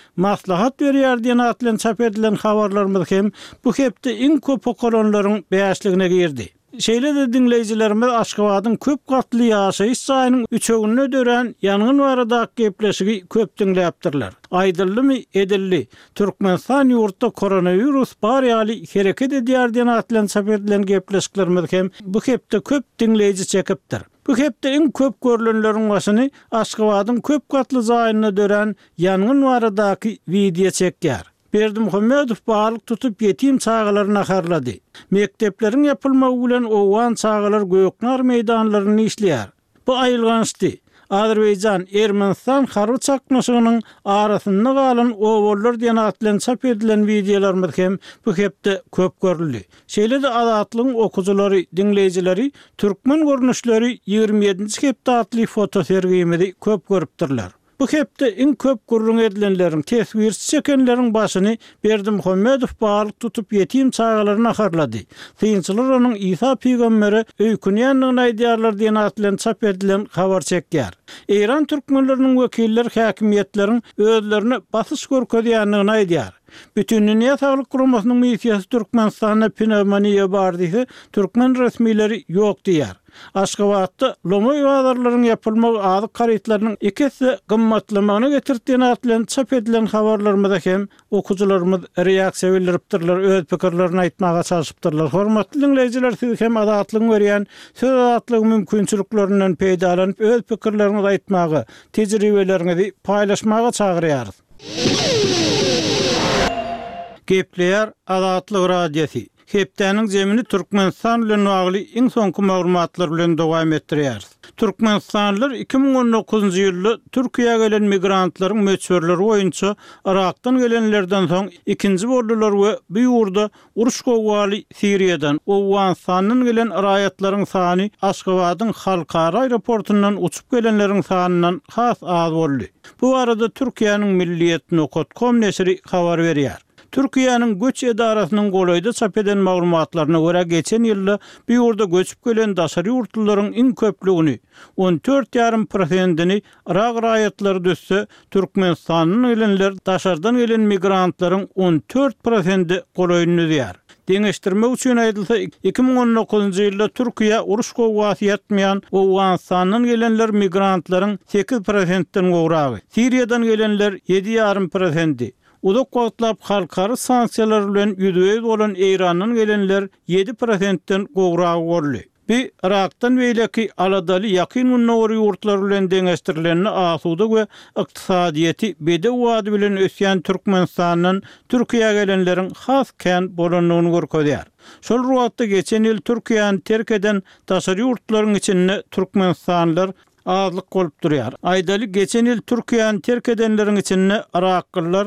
maslahat berýär diýen atlan çap edilen habarlarymyz hem bu hepde iň köp okurlaryň beýasligine girdi. Şeýle de dinleýijilerimiz Aşgabatyň köp gatly ýaşaýyş saýynyň üçegini dören ýanyň baradaky gepleşigi köp dinläpdirler. Aýdylmy edilli Türkmenistan ýurtda koronavirus bar ýaly hereket edýär diýen atlan çap edilen gepleşiklerimiz hem bu hepde köp dinleýiji çekipdir. Bu hepde iň köp görülenleriň başyny Aşgabatyň köp gatly zaýynyna dören ýanyň baradaky video çekýär. Berdimuhammedow balyk tutup yetim çağalaryny aharlady. Mektepleriň ýapylmagy bilen owan çağalar göknar meýdanlaryny işleýär. Bu aýylgançdy. Azerbaýjan Ermenistan harby çaknaşygynyň arasynda galan owallar diýen atlan çap edilen videolarymyz hem bu hepde köp görüldi. Şeýle de Azatlygyň okuwçylary, dinleýijileri türkmen görnüşleri 27-nji hepde atly foto sergimidi köp görüpdirler. Bu hepde iň köp gurrun edilenleriň tesbirçi çekenleriň başyny Berdimuhammedow balyk tutup yetim çağalaryny aharlady. Kynçylar onuň İsa peýgamberi öýkünýänligini aýdýarlar diýen atlan çap edilen habar çekýär. İran türkmenleriniň wekilleri häkimetleriň özlerini basyş görkezýänligini aýdýar. Bütün Dünya Sağlyk Guramasynyň missiýasy Türkmenistanda pnevmoniýa bar diýse, türkmen resmileri ýok diýär. Aşgabatda lomo ýadarlaryň ýapylmagy azyk garytlarynyň ikisi gymmatlymagyny getirdiýän atlan çap edilen habarlarymyzda hem okuwçylarymyz reaksiýa bildiripdirler, öz pikirlerini aýtmaga çalışypdyrlar. Hormatly dinleýijiler, siz hem azatlygyň berýän söz azatlygy mümkinçiliklerinden peýdalanyp öz pikirlerinizi aýtmagy, tejribelerinizi paýlaşmaga çagyrýarys. Gepleýär Azatlyk radiosi. Hepdeniň jemini Türkmenistan bilen bagly iň soňky maglumatlar bilen dowam etdirýär. Türkmenistanlylar 2019-njy ýylda Türkiýe gelen migrantlaryň möçberleri boýunça Irakdan gelenlerden soň ikinji boldular we bu ýurda uruş gowgaly Siriýadan, Awganistanyň gelen raýatlaryň sany Aşgabatyň halkara aeroportundan uçup gelenleriň sanynyň has az boldy. Bu arada Türkiýanyň Milliýet.com nesri habar berýär. Türkiýanyň göç edarasynyň golaýda çap eden maglumatlaryna görä geçen ýylda bu ýurda göçüp gelen daşary ýurtlaryň iň köpligini 14,5%-ni Irak raýatlary dösse, Türkmenistanyň gelenler daşardan gelen migrantlaryň 14%-i golaýyny diýär. Deňeşdirmek üçin aýdylsa 2019-njy ýylda Türkiýe uruş gowgasy ýatmaýan Awganistanyň gelenler migrantlaryň 8%-den gowragy, Siriýadan gelenler 7,5%. Udak wagtlap halkary sanksiýalar bilen ýüzüýe bolan Iranyň gelenler 7%-den gowragy boldy. Bir Irakdan beýleki aladaly ýakyn unnawry ýurtlar bilen deňeşdirilenini asuda we ykdysadyety bedew wady bilen ösýän Türkmenistanyň Türkiýe gelenleriň has kän bolanyny görkezýär. Şol ruwatda geçen ýyl Türkiýany terk eden daşary ýurtlaryň içinde Türkmenistanlylar azlyk bolup durýar. Aýdaly geçen ýyl Türkiýany terk edenleriň içinde Iraklylar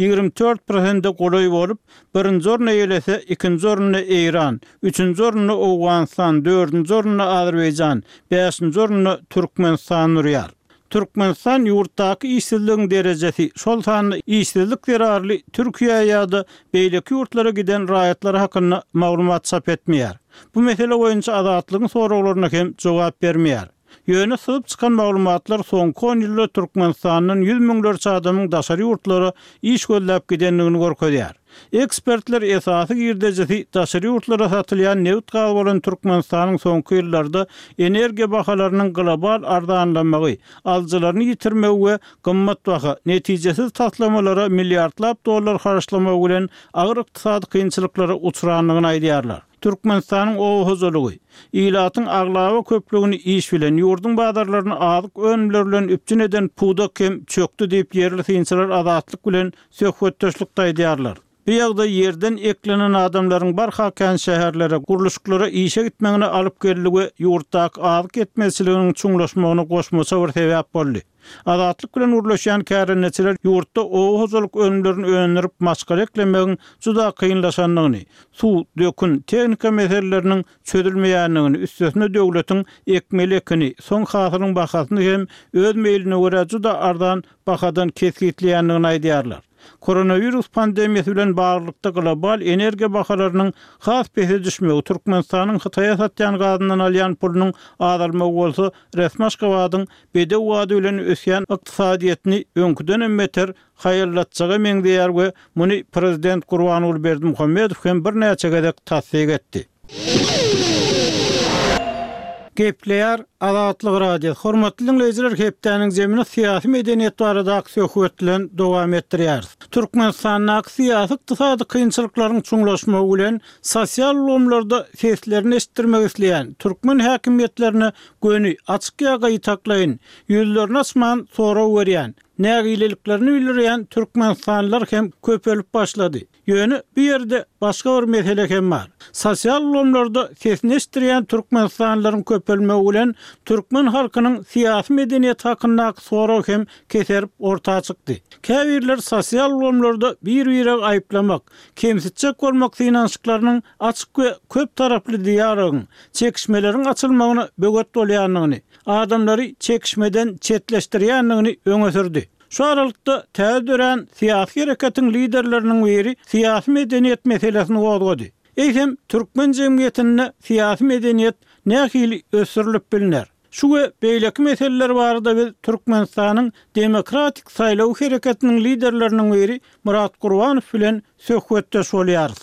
24%-de golaý bolup, birinji orna ýelese, ikinji orna Iran, üçünji orna Awganistan, dördünji orna Azerbaýjan, beşinji orna Türkmenistan durýar. Türkmenistan ýurtdaky işsizligiň derejesi şol sany işsizlik derarly Türkiýe ýa-da beýleki ýurtlara giden raýatlar hakynda maglumat çap etmeýär. Bu mesele boýunça azatlygyň soraglaryna hem jogap bermeýär. Ýöne syp çykan maglumatlar soňky 10 ýylda Türkmenistanyň 100 miňlerçe adamyň daşary ýurtlara iş gözläp gidenligini görkezýär. Ekspertler esasy girdejesi daşary ýurtlara satylýan neft gazy bolan Türkmenistanyň soňky ýyllarda energiýa bahalarynyň global arzanlamagy, aljylaryny ýitirmegi we gymmat baha netijesiz taslamalara milliardlap dollar haraçlamagy bilen agyr ykdysady kynçylyklara uçranlygyny aýdýarlar. Türkmenistanyň owuzlugy, ilatyň aglawa köpligini iş bilen ýurdun bazarlaryny azyk önümler bilen üpçün eden puda kem çöktü diýip ýerli synçylar azatlyk bilen söhbetdeşlikde aýdýarlar. Bu ýagda ýerden eklenen adamlaryň barha kän şäherlere, guruluşyklara işe gitmegine alyp gelýigi ýurtdaky azyk etmezçiliginiň çuňlaşmagyna goşmasa bir sebäp boldy. Azatlyk bilen urlaşýan kärenetçiler ýurtda owuzlyk önümlerini öňürip maskara eklemegiň juda kynlaşanlygyny, suw, dökün, tehnika meseleleriniň çözülmeýänligini, üstesine döwletiň ekmelekini, soň hasyryň bahasyny hem öz meýline görä juda ardan bahadan kesgitleýänligini aýdýarlar. koronavirus pandemiyasi bilen bağlılıkda global energiya bahalarynyň has pese düşmegi Türkmenistanyň Hytaýa satýan gazynyň alýan pulunyň azalmagy bolsa, resmi Aşgabatyň bedew wady bilen ösýän ykdysadyýetini öňküden beter haýyrlatjagy meňdeýär we muny prezident Gurbanuly Berdimuhammedow hem bir näçe gezek tasdik etdi. Gepleýär Azatlyk radio. Hormatly dinleýijiler, hepdeniň zemini syýasy medeniýet barada söhbetlen dowam etdirýär. Türkmenistanyň syýasy ykdysady kynçylyklaryň çuňlaşmagy bilen sosial ulgamlarda seslerini eşitdirmek isleýän türkmen häkimiýetlerini göni açyk ýaga ýetaklaýyn, ýüzlerini açman sorag berýän, nägileliklerini bildirýän türkmenistanlylar hem köpelip başlady. Ýöne bir ýerde başga bir mesele hem bar. Sosial ulgamlarda sesini eşitdirýän türkmenistanlylaryň köpelmegi bilen türkmen halkynyň syýasy medeniýet hakyndaky sorag hem keserip ortaga çykdy. Käbirler sosial ulgamlarda bir-biri aýyplamak, kemsitjek bolmak synançyklarynyň açyk we köp taraply diýarygyň, çekişmeleriň açylmagyny böget bolýanlygyny, adamlary çekişmeden çetleşdirýänligini öňe sürdi. Şu aralykda täze syýasy hereketiň liderleriniň biri syýasy medeniýet meselesini gozgady. Eýsem türkmen jemgyýetinde syýasy medeniýet nähili ösürilip bilinär. Şu we beýleki meseleler barada biz Türkmenistanyň demokratik saýlaw hereketiniň liderleriniň biri Murat Gurbanow bilen söhbetdeş bolýarys.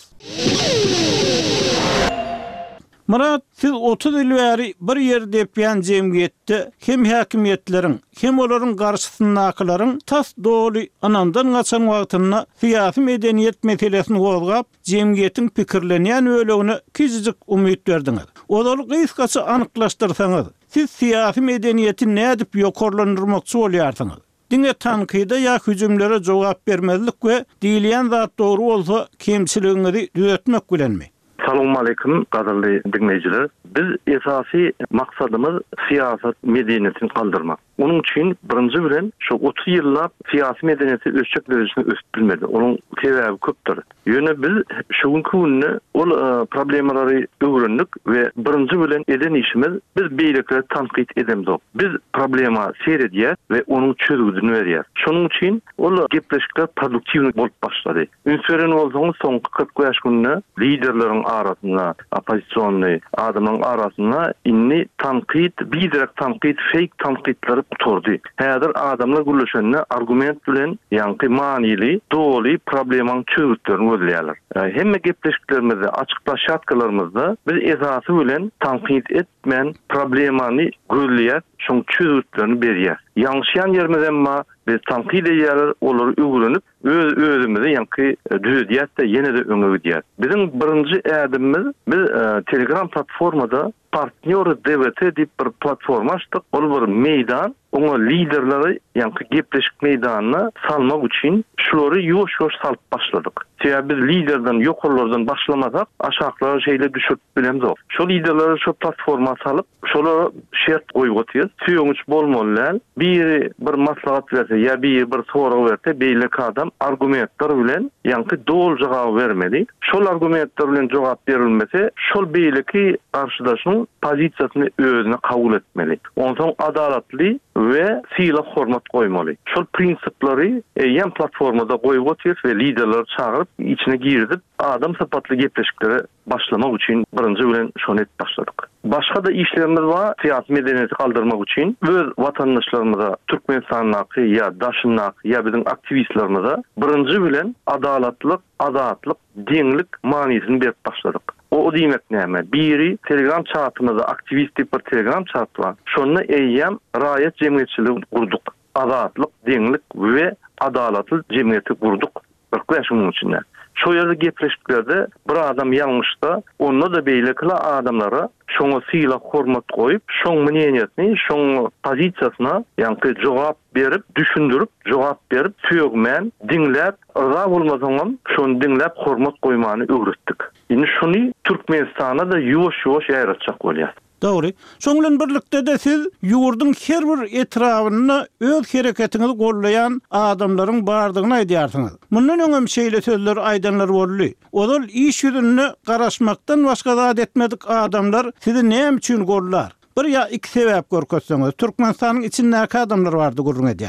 Murat, siz 30 ýyl bäri bir ýerde ýapan jemgyýetde hem häkimiýetleriň, hem olaryň garşysyndakalaryň tas doly anandan gaçan wagtyna syýasy medeniýet meselesini gozgap, jemgyýetiň pikirlenýän ölegine kizijik umyt berdiňiz. Olar gysgaça anyklaşdyrsaňyz, siz syýasy medeniýeti nädip ýokarlandyrmakçy bolýarsyňyz? Diňe tankyda ýa hüjümlere jogap bermezlik we diýilýän zat dogry bolsa kemçiligiňizi düzeltmek bilenmi? Assalamu alaikum gaderli dinleyijiler. Biz esasy maksadymyz siýasat medeniýetini kaldırmak. Onun için birinci bilen şu 30 ýyllap siýasy medeniýeti ölçek derecesinde ösüp bilmedi. Onun sebäbi köpdir. Ýöne biz şuňky günni ol problemleri öwrendik we birinci bilen eden işimiz biz beýlekleri tanqid edemdik. Biz problema seredýär we onuň çözümini berýär. Şonuň için ol gepleşikler produktiwni bolup başlady. Ünsüren bolsaňyz soňky 40 ýaş günni liderleriň arasynda, opozisiýonly adamlaryň arasynda inni tanqid, bidirek tanqid, fake tanqidleri oturdy. Häzir adamlar gülüşende argument bilen ýanky manily, doly problemaň çözümlerini gözleýärler. Hemme gepleşiklerimizde, açyklaşatkalarymızda biz esasy bilen tanqid etmen problemany gözleýär, şoň çözümlerini berýär. Ýanşyan ýerimiz emma biz tanqid edýärler, olary öwrenip özümizde ýanky düzedýät de ýene de öňe gidýär. Bizim birinji ädimimiz biz Telegram platformada Partnyor DVT diýip bir platforma açdyk. Ol bir meýdan, oňa liderleri ýanky gepleşik meýdanyna salmak üçin şolary ýoş-ýoş salyp başladyk. Sebäbi biz liderden, ýokarlardan başlamasak, aşaklara şeýle düşüp bilemdik. Şol liderleri şu platforma salyp, şolara şert goýýarys. Süýüňiç bolmalylar. Biri bir maslahat berse, ýa bir sorag berse, beýleki adam argumentler bilen ýanky dol jogap bermeli. Şol argumentler bilen jogap berilmese, şol beýleki garşydaşyň pozisiýasyny özüne kabul etmeli. Ondan adalatly we syýla hormat goýmaly. Şol prinsiplary ýan platformada goýup otyr we liderler çagyryp içine girdip adam sapatly gepleşikleri başlamak üçin birinji bilen şonu et başladyk. Başga da işlerimiz var. Siýasy medeniýeti kaldırmak üçin öz watandaşlarymyza, Türkmenistanyňky ýa daşynyňky ýa bizim aktivistlerimize birinji bilen adalatlyk, azatlyk, deňlik manysini berip başladyk. O diýmek näme? Biri Telegram chatymyzda aktivist diýip bir Telegram chat bar. Şonu eýýäm raýat jemgyýetçiligi gurduk. Azatlyk, deňlik we adalatly jemgyýeti gurduk. Bir köşüň içinde. Şu ýerde gepleşiklerde bir adam ýalňyşda, onda da beýlekli adamlara şoňa syýla hormat goýup, şoň meneniýetini, şoň pozisiýasyna ýanky jogap berip, düşündirip, jogap berip, söýgmen, diňläp, ýa bolmasaňam şonu diňläp hormat goýmany öwretdik. Indi şunu Türkmenistana da ýoş-ýoş ýaratjak bolýar. Dogry. Şoňlan birlikde de siz ýurduň her bir etrawyna öz hereketiňizi gollayan adamlaryň bardygyny aýdýarsyňyz. Mundan öňem şeýle sözler aýdanlar boldy. Olar iş ýüzüne garaşmakdan başga zat etmedik adamlar sizi näme üçin gollar? Bir ýa iki sebäp görkezseňiz, Türkmenistanyň içindäki adamlar bardy gurrun edýärsiz.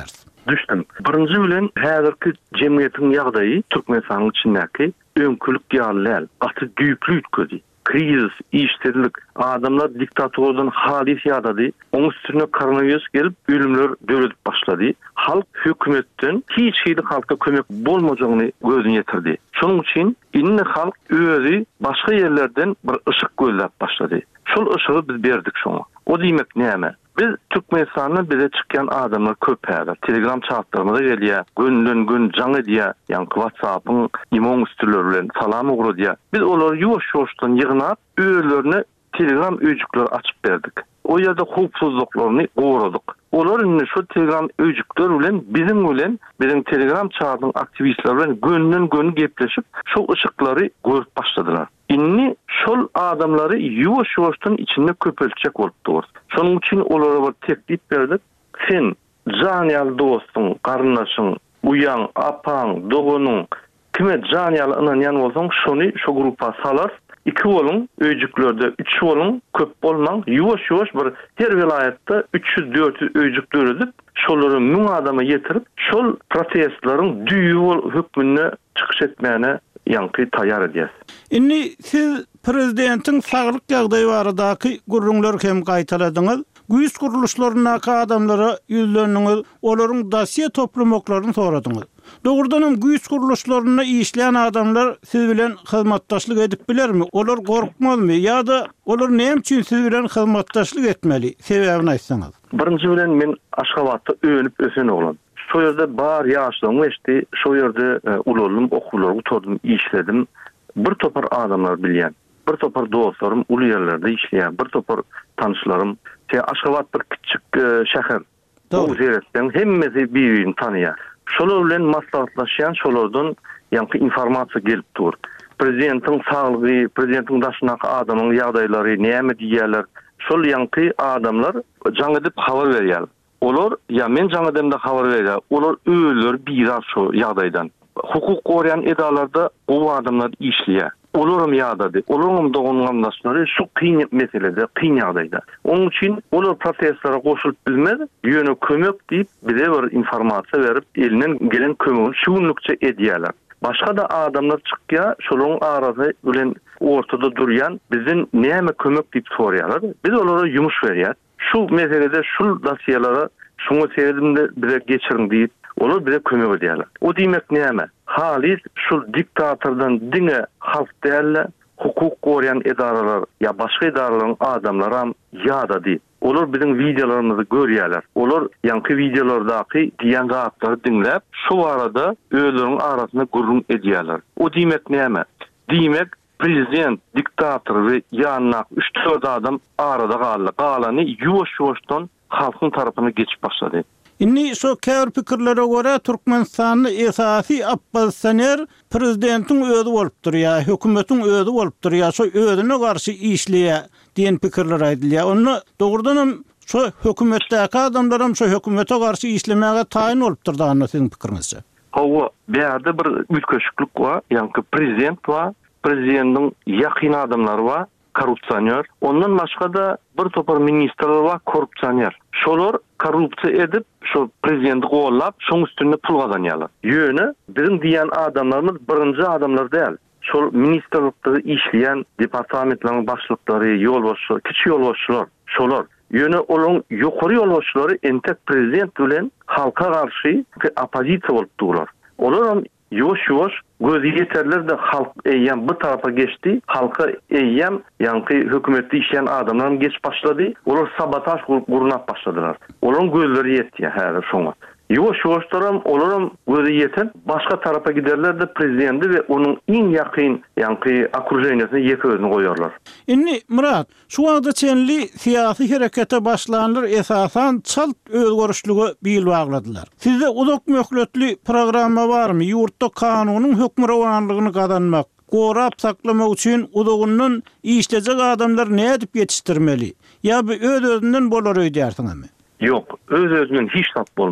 düşdüm. Birinji bilen häzirki jemgyýetiň ýagdaýy Türkmenistanyň içindäki öňkülük ýalyl, gaty düýplük ötküdi. Kriz, işsizlik, adamlar diktatordan halis ýadady. Oň üstüne koronavirus gelip ölümler döredip başlady. Halk hökümetden hiç şeyde halka kömek bolmajagyny gözüne ýetirdi. Şonuň üçin inni halk özi başga yerlerden bir ışık gözläp başlady. Şol ışığı biz berdik şoňa. O diýmek näme? Biz Türkmenistan'da bize çıkan adamlar köp häzir. Telegram chatlarymyza gelýär. Gün jaň edýär. Ýani WhatsApp'ın imon üstüleri bilen salam ugurýar. Biz olary ýoş-ýoşdan ýygnap, öýlerine Telegram öýjükler açyp berdik. O ýerde hukuksyzlyklaryny gowradyk. Olar indi şu Telegram öýjükler bilen bizim Telegram chatlaryň aktivistleri bilen günden gepleşip şu ışıklary görüp başladylar. Inni şol adamları ýoş-ýoşdan içinde köpelçek bolupdyr. Şonuň üçin olara bir teklip berdik. Sen janýal dostuň, garyndaşyň, uýan, apaň, dogunyň kime janýal ynanýan bolsaň, şonu şu grupa salar. 2 bolun, öýjüklerde 3 bolun, köp bolmaň, ýoş-ýoş bir her vilayatda 300-400 öýjük döredip, şolary 1000 adama ýetirip, şol protestlaryň düýü hökmüne çykyş etmäne ýanky taýýar edýäs. Inni siz prezidentiň saglyk ýagdaýy baradaky gurrunlar hem gaýtaladyňyz. Güýç guruluşlarynaky adamlara ýüzleniňiz, olaryň dosiýe toplamaklaryny soradyňyz. Dogrudanam güýç guruluşlaryna işleýän adamlar siz bilen hyzmatdaşlyk edip bilermi? Olar gorkmazmy ýa-da olar näme üçin siz bilen hyzmatdaşlyk etmeli? Sebäbini aýtsaňyz. Birinji bilen men Aşgabatda öňüp ösen oglan. Şo ýerde bar ýaşlygym geçdi, şo ýerde ululum, okulary tutdum, işledim. Bir topar adamlar bilýän. Bir topar dostlarym uly ýerlerde işleýär. Bir topar tanışlarym. Aşgabat bir kiçik şäher. O zeretden hemmesi bir-birini tanıýar. Şolar bilen maslahatlaşýan, şolardan ýanky informasiýa gelip dur. Prezidentiň saglygy, prezidentiň daşynaky adamyň ýagdaýlary näme diýerler? Şol ýanky adamlar jaň edip habar berýär. Olar ýa men jaň edimde habar berýär. Olar öýler bir şu ýagdaýdan. Hukuk gorýan edalarda o adamlar işleýär. Olaram ýadady. Olaram dogungandaşlary şu kyn meselede, kyn ýagdaýda. Onuň üçin olar protestlara goşulyp bilmez, ýöne kömek diýip bize bir informasiýa berip, elinden gelen kömegi şuňlukça edýärler. Başga da adamlar çykýar, şolaryň arasy bilen ortada durýan bizden näme kömek diýip sorýarlar. Biz olara ýumuş berýär. Şu meselede şu dosiýalara şuňa sebäbinde bize geçirin diýip olar bize kömek edýärler. O diýmek näme? Halis şu diktatordan diňe halk dälle, hukuk gorýan edaralar ýa başga edaralaryň adamlary ham ýadady. Olar bizim videolarymyzy görýärler. Olar ýanky videolardaky diýen gatlary dinläp, şu arada öýleriň arasyna gurrun edýärler. O diýmek näme? Diýmek prezident, diktator we ýanyna 3-4 adam arada galdy. Galany ýoş-ýoşdan halkyň tarapyna geçip başlady. Inni şu käbir pikirlere göre Türkmenistanyň esasy oppositsioner prezidentiň özi bolupdyr ýa hökümetiň özi bolupdyr ýa şu özüne garşy işleýär diýen pikirler aýdylýar. Onu dogrudanam şu hökümetdäki adamlaram şu hökümete garşy işlemäge taýin bolupdyr da sizin pikiriňizçe. Hawa bäde bir ülkeşiklik bar, ýanky prezident bar, prezidentiň ýakyn adamlary bar, korrupsioner. Ondan başga da bir topar ministrler bar, korrupsioner. Şolar korrupsiýa edip, şu prezidenti gollap, şoň üstünde pul gazanýarlar. Ýöne bizim diýen adamlarymyz birinji adamlar däl. Şol ministrlikde işleýän departamentleriň başlyklary, ýolbaşçylar, kiçik ýolbaşçylar, şolar. Ýöne olaryň ýokary ýolbaşçylary entek prezident bilen halka garşy opozisiýa bolup durlar. Olar hem ýoş-ýoş gözi ýeterler de halk eýýän bu tarafa geçdi. Halka eýýän ýanky hökümetde işleýän adamlar geç başlady. Olar sabotaj gurunap başladylar. Olaryň gözleri ýetdi häzir şoňa. Ýoş-ýoşlaram olaryň gözi ýeten başga tarafa giderler de prezidenti we onuň iň ýakyn ýanky okruženiyasine ýeki özüni goýarlar. Inni Murat, şu wagtda çenli siýasy herekete başlanlar esasan çalt özgörüşlügi bil bagladylar. Sizde uzak möhletli programma barmy? Ýurtda kanunyň hökm rawanlygyny gazanmak, gorap saklamak üçin uzagundan işlejek adamlar ne edip yetiştirmeli? Ya öz-özünden bolar öýdärsiňmi? Yok, öz-özünden hiç tap bolmaz.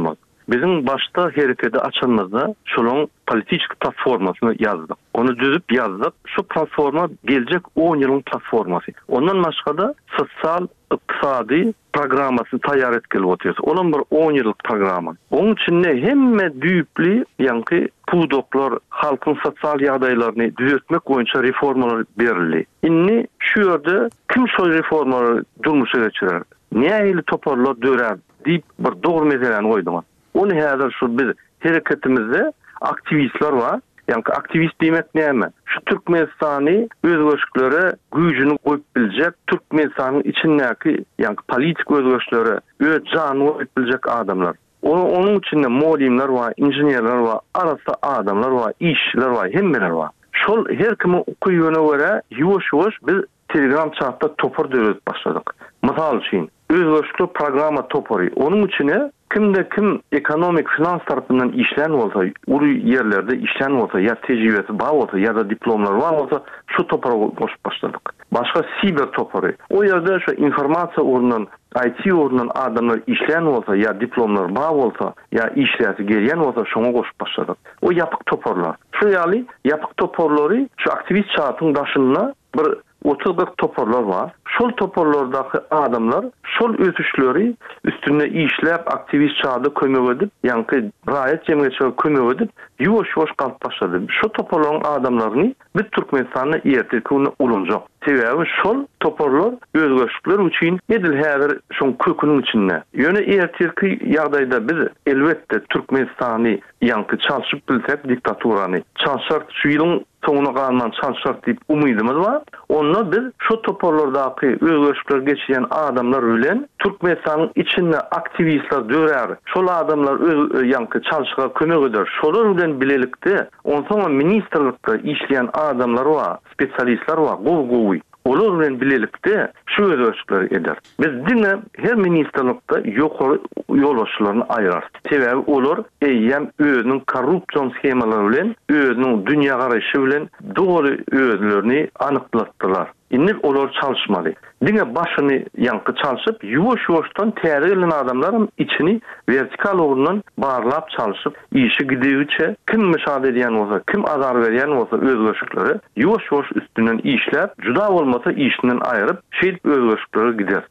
Bizim başta hareketi açılmazda şolun politik platformasını yazdık. Onu düzüp yazdık. Şu platforma gelecek 10 yılın platforması. Ondan başka da sosyal iqtisadi programmasını tayar etkili otuyoruz. Onun bir 10 yıllık programı. Onun için ne hemme düyüpli yankı pudoklar halkın sosyal yadaylarını düzeltmek boyunca reformalar berildi. İnni şu yerde kim şu reformaları durmuşa geçirer? Niye eli toparlar dörer deyip bir doğru meseleni koydum. Onu hazır şu biz hareketimizde aktivistler var. Yani aktivist demek neyme? Şu Türkmenistan'ı özgürlüklere gücünü koyup bilecek, Türkmenistan'ın içindeki yani politik özgürlüklere öz canını koyup bilecek adamlar. Onun içinde muallimler var, injinerler var, arasında adamlar var, işçiler var, hemmeler var. Şol her kimin okuyuna göre yavaş biz Telegram chatta topar dörüp başladık. Misal için özgürlükler programı toparı. Onun içine kimde kim ekonomik finans tarafından işlen olsa, uru yerlerde işlen olsa, ya tecrübesi bağ olsa ya da diplomlar var olsa şu topara koşup başladık. Başka siber toparı. O yerde şu informasyon uğrundan, IT uğrundan adamlar işlen olsa, ya diplomlar bağ olsa, ya işleyesi geleyen olsa şuna koşup başladık. O yapık toparlar. Şu yani yapık toparları şu aktivist çağatın daşınına bir 30-40 toparlar var. Şol toparlardaki adamlar şol ötüşleri üstüne işlep aktivist çağda kömek edip, yani rahat cemiyetçiler kömek edip yavaş kalıp başladı. Şu toparların adamlarını bir Türkmenistan'a ertirkini olunacak. Sebebi şol toparlar özgürlükler için edil her şun kökünün içinde. Yöne ertirki yağdayda biz elbette Türkmenistan'ı yankı çalışıp bilsek diktaturanı çalışak şu yılın sonuna kalman çalışak deyip umudumuz var. Onunla biz şu toparlardaki özgürlükler geçiyen adamlar ölen Türkmenistan'ın içinde aktivistler dörer. Şol adamlar yankı çalışaka kömek eder. Şolar ölen bilelikte on sonra ministerlikte işleyen adamlar var, spesyalistler var, govi. Olur bilen bilelikte şu özgürlükleri eder. Biz dinle her ministerlikte yukarı yoldaşlarını ayırarız. Sebebi olur eyyem özünün korrupsiyon schemaları bilen, özünün dünya karayışı bilen doğru özlerini anıklattılar. İnni olar çalışmalı. Dine başını yankı çalışıp yavaştan terörlen adamların içini vertikal uğrundan bağırlap çalışıp işi gidiyorça kim müsaade ediyen olsa, kim azar veriyen olsa özgürlükleri yavaş üstünden işler, cüda olmasa işinden ayırıp özgürlükleri gider.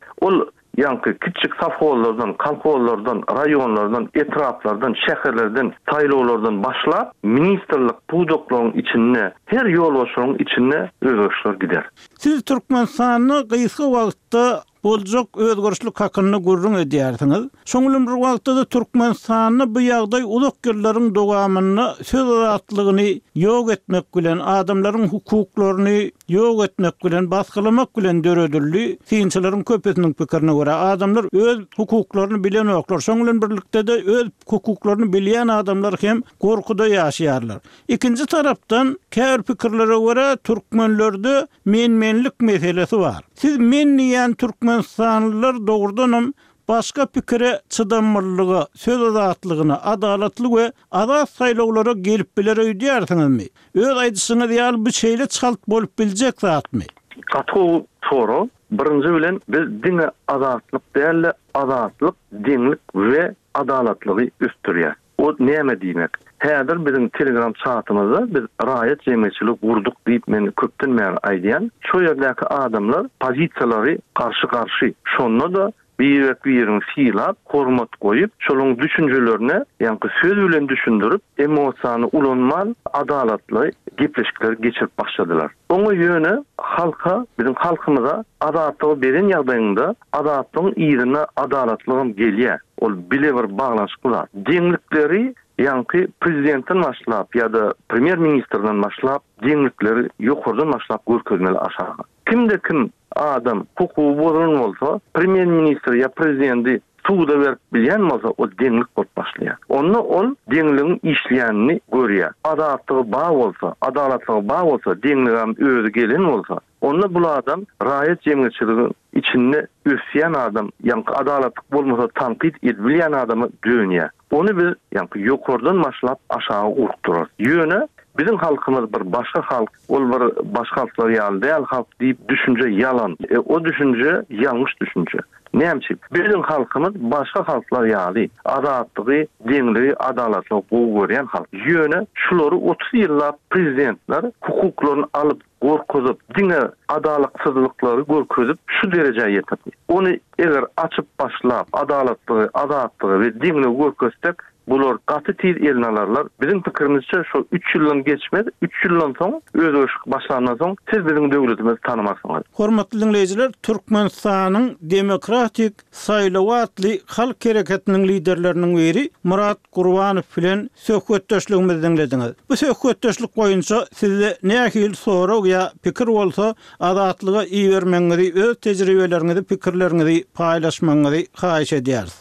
Yankı küçük safhollardan, kalkollardan, rayonlardan, etraflardan, şehirlerden, sayılovlardan başlap ministerlik pudokların içine, her yoldaşların içine özgürlükler gider. Siz Türkmenistan'ı kıyısı vakitte bolcak özgürlük hakkını gurrun ediyorsunuz. Şoňulum bir wagtda da Türkmenistan'ı bu ýagdaý ulak ýyllaryň dowamyny söz azatlygını ýok etmek bilen, adamlaryň hukuklaryny ýok etmek bilen, basgylamak bilen döredildi. Synçylaryň köpesiniň pikirini görä adamlar öz hukuklaryny bilen oklar. Şoňulum birlikde de öz hukuklaryny bilýän adamlar hem gorkuda ýaşaýarlar. İkinji tarapdan kär pikirlere görä türkmenlerde menmenlik meselesi var. Siz menniýän Türkmenistanlılar doğrudanım başka pikire çıdanmalylygy, söz azatlygyna, adalatly we azat saýlawlara gelip biler öýdýärsiniňmi? Öz aýdyşyňyz ýaly bir şeýle çalyp bolup biljek zatmy? Katı soru. Birinci bilen biz dine azatlyk däl, azatlyk, dinlik we adalatlygy üstürýär. O näme diýmek? Häzir bizim Telegram çatymyzda biz raýat jemgyýetçilik gurduk diýip men köpden bäri aýdýan. Şu ýerdäki adamlar pozisiýalary karşı şonda da birini fiýlap, hormat goýup, şoluň düşünjelerine, ýa-ni söz bilen düşündirip, emosiýany ulanman, adalatly gepleşikler geçirip başladylar. Oňa ýöne halka, bizim halkymyza adalatlygy beren ýagdaýynda adalatlygyň ýerine adalatlygym gelýär. Ol bile bir baglanşyk bar. Deňlikleri ýa-ni prezidentten başlap ýa-da premier ministrden başlap deňlikleri ýokurdan başlap görkezmeli aşağı. Kimde kim adam hukuky bozulun bolsa, premier ministr ya prezidenti suda berip bilýän bolsa, o deňlik bolup başlaýar. Onda ol deňligiň işleýänini görýär. Adalatlygy bağ bolsa, adalatlygy bağ bolsa, deňligim özü gelen bolsa, onda bu adam raýat jemgyýetçiligiň içinde ösýän adam, ýa-ni adalatlyk bolmasa tanqid edilýän adamy dönýär. Onu biz ýa-ni ýokurdan başlap aşağı urukdurar. Ýöne Bizim halkımız bir başka halk, ol bir başka halklar ýaly değil halk deyip düşünce yalan. O düşünce yanlış düşünce. Näçe? Bizim halkımız başka halklar ýaly azatlygy, deňligi, adalatlygy gowy halk. Ýöne şulary 30 ýyllap prezidentler hukuklaryny alıp gorkuzup, dine adalatsızlıkları gorkuzup şu dereceye yetirdi. Onu eğer açıp başlap, adalatlığı, azatlığı ve dinle gorkuzsak, bular katı tez eline alarlar. Bizim fikirimizce şu 3 yıldan geçmez, 3 yıldan sonra öz başlandan sonra siz bizim devletimizi tanımaksınız. Hormatly dinleyijiler, Türkmenistanyň demokratik saýlawatly halk hereketiniň liderleriniň biri Murat Gurbanow bilen söhbetdeşligimizi dinlediňiz. Bu söhbetdeşlik boýunça sizde nähil sorag ýa pikir bolsa, azatlyga iý bermeňizi, öz tejribelerinizi, pikirlerinizi paýlaşmaňyzy haýyş edýäris.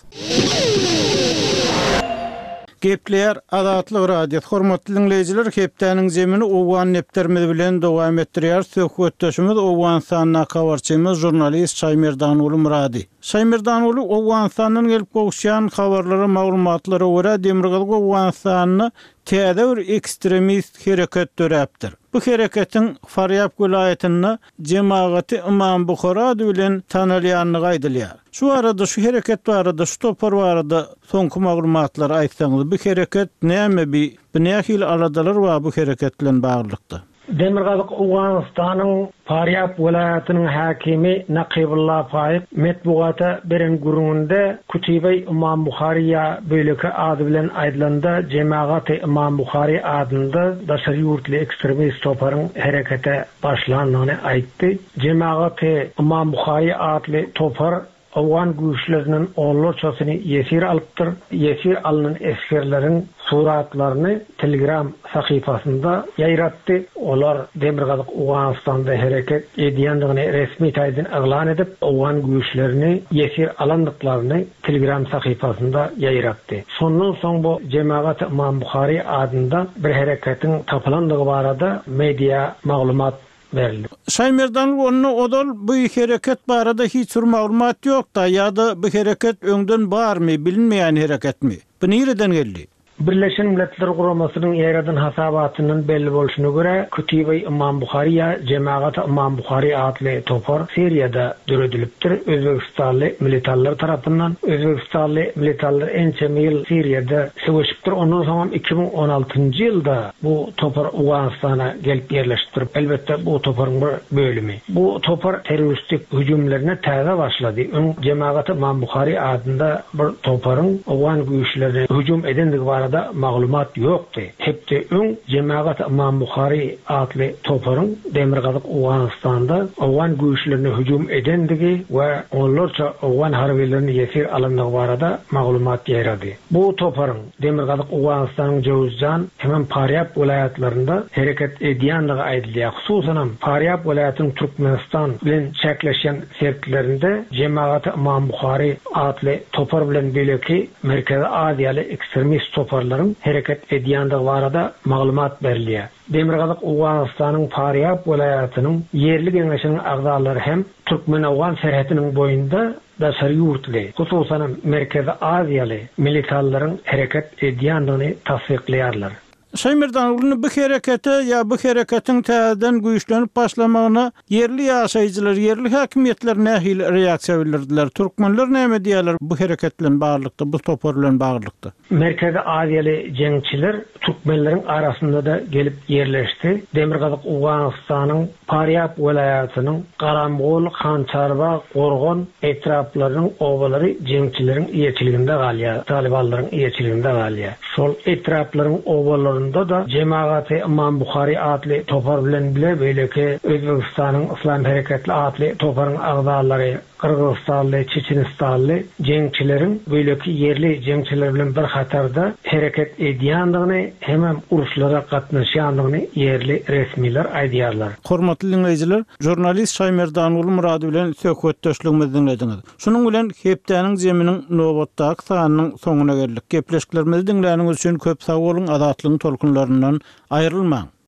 Gepler Azatlyk Radio hormatly dinleyijiler, hepdeniň jemini owan nepterimiz bilen dowam etdirýär. Söhbetdeşimiz Owganistanyň habarçymyz jurnalist Şaýmerdan uly Murady. Şaýmerdan uly Owganistanyň gelip gowşan habarlary, maglumatlary görä Demirgazyk Owganistanyny täze bir ekstremist hereket döräpdir. Bu hereketiň Faryab vilayatyny Jemagaty Imam Bukhara bilen tanalýanyny gaýdylýar. Şu arada şu hereket barada, şu topar barada soňky maglumatlar aýtsaňyz, bu hereket näme bir nähil aladalar we bu hereket bilen baglykdy? Demirgazyk Owganistanyň Faryab vilayatynyň hakimi Naqibullah Faýyp metbuata beren gurununda Kutibe Imam Bukhariya böleki ady bilen aýdylanda Jemagat Imam Bukhari adynda daşary ýurtly ekstremist toparyň herekete başlandygyny aýtdy. Jemagat Imam Bukhari adly topar Awgan güýçleriniň olurçasyny ýesir alypdyr. Ýesir alynan eskerleriň suratlaryny Telegram sahypasynda ýaýratdy. Olar Demirgazyk Owganistanda hereket edýändigini resmi taýdan eglan edip, Awgan güýçlerini ýesir alandyklaryny Telegram sahypasynda ýaýratdy. Şondan soň bu Jemagat Imam Bukhari adynda bir hereketiň tapylandygy barada media maglumat verildi. Şaýmerdan onu odal bu hereket barada hiç bir maglumat ýok da ýa-da bu hereket öňden barmy, bilinmeýän hereketmi? Bu nereden geldi? Birleşen Milletler Guramasının ýaradan hasabatynyň belli bolşuna görä Kutibe Imam Bukhariya Jemagat Imam Bukhari adly topar Siriýada döredilipdir. Özbegistanly militarlar tarapyndan. Özbegistanly militarlar ençe ýyl Siriýada söwüşipdir. Ondan soň 2016-njy ýylda bu topar Owganistana gelip ýerleşipdir. Elbetde bu toparyň bir bölümi. Bu topar terroristik hüjümlerine täze başlady. Jemagat Imam Bukhari adynda bir toparyň Awgan güýçlerine hüjüm edendigi barada maglumat ýokdy. Hepde öň Jemagat Imam Bukhari adly toparyň Demirgazyk Owganistanda Awgan güýçlerine hüjüm edendigi we onlarça Awgan harbilerini ýesir alandygy barada maglumat ýeradi. Bu toparyň Demirgazyk Owganistanyň Jowuzjan hem Faryab vilayatlarynda hereket edýändigi aýdylýar. Hususan Faryab vilayatynyň Türkmenistan bilen çäkleşen sertlerinde Jemagat Imam Bukhari adly topar bilen beleki Merkezi Aziýaly ekstremist toparlaryň hereket edýändigi barada maglumat berilýär. Demirgazyk Owganistanyň Faryab vilayatynyň yerli geňeşiniň agdalary hem Türkmen-Awgan serhetiniň boýunda daşary ýurtly, hususan Merkezi Aziýaly militarlaryň hereket edýändigini tasdikleýärler. Şaýmerdan uly bu herekete ýa bu hereketiň täzeden güýçlenip başlamagyna yerli ýaşaýjylar, yerli häkimetler nähil reaksiýa bildirdiler? Türkmenler näme diýerler bu hereket bilen baglykda, bu topar bilen baglykda? Merkezi Aziýaly jeňçiler Türkmenleriň arasynda da gelip ýerleşdi. Demirgazyk Owganistanyň Faryab vilayatynyň Garamgol, Hançarba, Gorgon etraplarynyň obalary jeňçileriň ýeçiliginde galýar, talibanlaryň ýeçiliginde galýar. Şol etraplaryň obalary da Jemagat Imam Bukhari adly topar bilen bile beleki Özbegistanyň Islam Hereketli adly toparyň agdalary Kırgızstanly, Çeçenistanly jeňçileriň beleki yerli jeňçiler bilen bir hatarda hereket edýändigini hem uruşlara gatnaşýandygyny yerli resmiler aýdýarlar. Hormatly dinleyijiler, jurnalist Şaýmerdan uly Murady bilen söhbetdeşligimizi dinlediňiz. Şunuň bilen hepdeniň jeminiň nowatdaky sanynyň soňuna geldik. Gepleşiklerimizi dinläniňiz üçin köp sag bolun, azatlygyň tolkunlaryndan aýrylmaň.